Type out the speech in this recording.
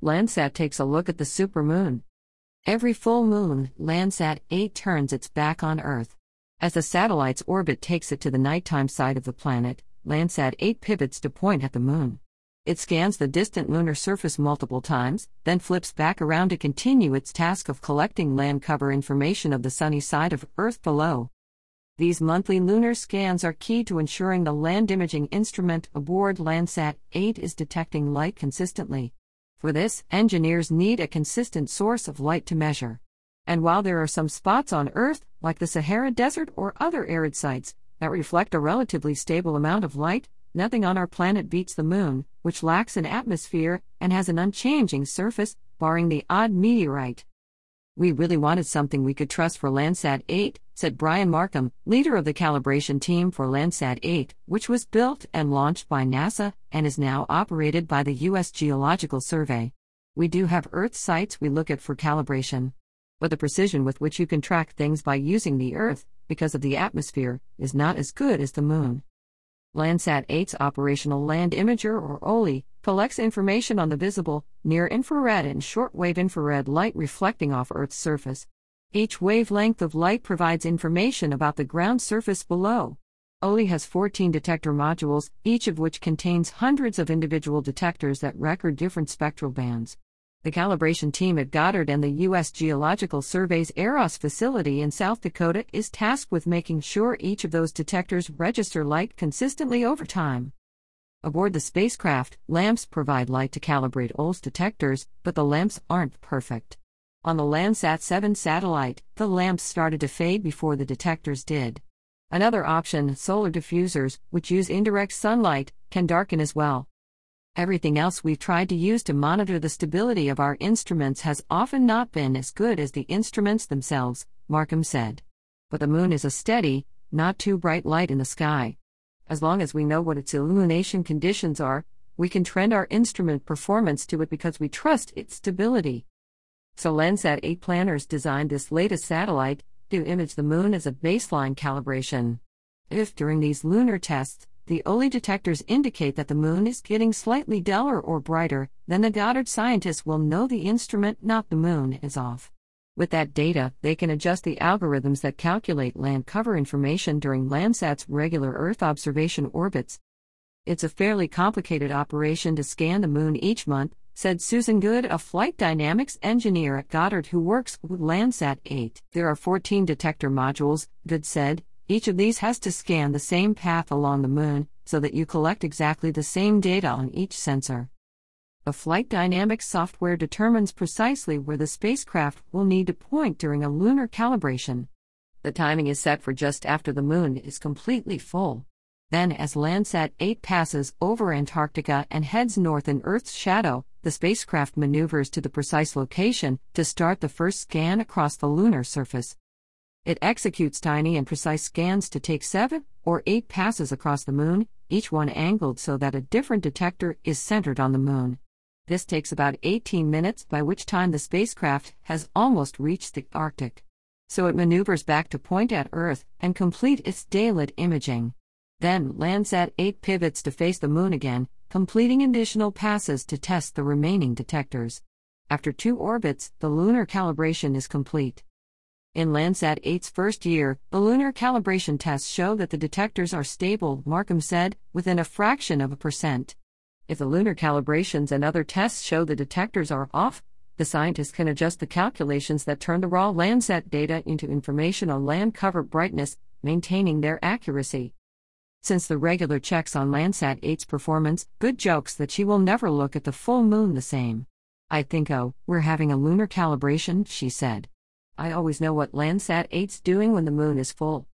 Landsat takes a look at the supermoon. Every full moon, Landsat 8 turns its back on Earth. As the satellite's orbit takes it to the nighttime side of the planet, Landsat 8 pivots to point at the moon. It scans the distant lunar surface multiple times, then flips back around to continue its task of collecting land cover information of the sunny side of Earth below. These monthly lunar scans are key to ensuring the land imaging instrument aboard Landsat 8 is detecting light consistently. For this, engineers need a consistent source of light to measure. And while there are some spots on Earth, like the Sahara Desert or other arid sites, that reflect a relatively stable amount of light, nothing on our planet beats the moon, which lacks an atmosphere and has an unchanging surface, barring the odd meteorite. "We really wanted something we could trust for Landsat 8, said Brian Markham, leader of the calibration team for Landsat 8, which was built and launched by NASA and is now operated by the U.S. Geological Survey. "We do have Earth sites we look at for calibration. But the precision with which you can track things by using the Earth, because of the atmosphere, is not as good as the moon." Landsat 8's operational land imager, or OLI, collects information on the visible, near-infrared and short-wave infrared light reflecting off Earth's surface. Each wavelength of light provides information about the ground surface below. OLI has 14 detector modules, each of which contains hundreds of individual detectors that record different spectral bands. The calibration team at Goddard and the U.S. Geological Survey's Eros facility in South Dakota is tasked with making sure each of those detectors register light consistently over time. Aboard the spacecraft, lamps provide light to calibrate OLS detectors, but the lamps aren't perfect. On the Landsat 7 satellite, the lamps started to fade before the detectors did. Another option, solar diffusers, which use indirect sunlight, can darken as well. "Everything else we've tried to use to monitor the stability of our instruments has often not been as good as the instruments themselves," Markham said. "But the moon is a steady, not too bright light in the sky. As long as we know what its illumination conditions are, we can trend our instrument performance to it because we trust its stability." So Landsat 8 planners designed this latest satellite to image the moon as a baseline calibration. If during these lunar tests, the OLI detectors indicate that the moon is getting slightly duller or brighter, then the Goddard scientists will know the instrument, not the moon, is off. With that data, they can adjust the algorithms that calculate land cover information during Landsat's regular Earth observation orbits. "It's a fairly complicated operation to scan the moon each month," said Susan Good, a flight dynamics engineer at Goddard who works with Landsat 8. "There are 14 detector modules," Good said. "Each of these has to scan the same path along the moon, so that you collect exactly the same data on each sensor. The flight dynamics software determines precisely where the spacecraft will need to point during a lunar calibration. The timing is set for just after the moon is completely full. Then, as Landsat 8 passes over Antarctica and heads north in Earth's shadow, the spacecraft maneuvers to the precise location to start the first scan across the lunar surface. It executes tiny and precise scans to take 7 or 8 passes across the moon, each one angled so that a different detector is centered on the moon. This takes about 18 minutes, by which time the spacecraft has almost reached the Arctic. So it maneuvers back to point at Earth and complete its daylit imaging. Then Landsat 8 pivots to face the moon again, completing additional passes to test the remaining detectors. After 2 orbits, the lunar calibration is complete. In Landsat 8's first year, the lunar calibration tests show that the detectors are stable, Markham said, within a fraction of a percent. If the lunar calibrations and other tests show the detectors are off, the scientists can adjust the calculations that turn the raw Landsat data into information on land cover brightness, maintaining their accuracy. Since the regular checks on Landsat 8's performance, Good jokes that she will never look at the full moon the same. "I think, oh, we're having a lunar calibration," she said. "I always know what Landsat 8's doing when the moon is full.